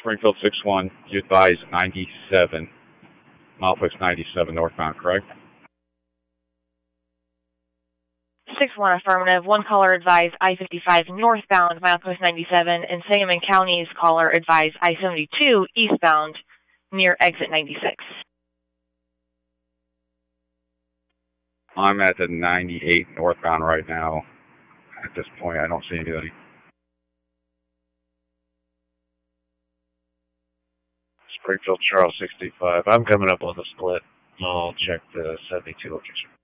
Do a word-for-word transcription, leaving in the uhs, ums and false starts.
Springfield six one, you advise ninety-seven, Milepost ninety-seven northbound, correct? six one affirmative. One caller advised I fifty-five northbound, Milepost ninety-seven, and Sangamon County's caller advised I seventy-two eastbound near exit ninety-six. I'm at the ninety-eight northbound right now. At this point, I don't see anything. Springfield Charles sixty-five. I'm coming up on the split. I'll check the seventy-two location.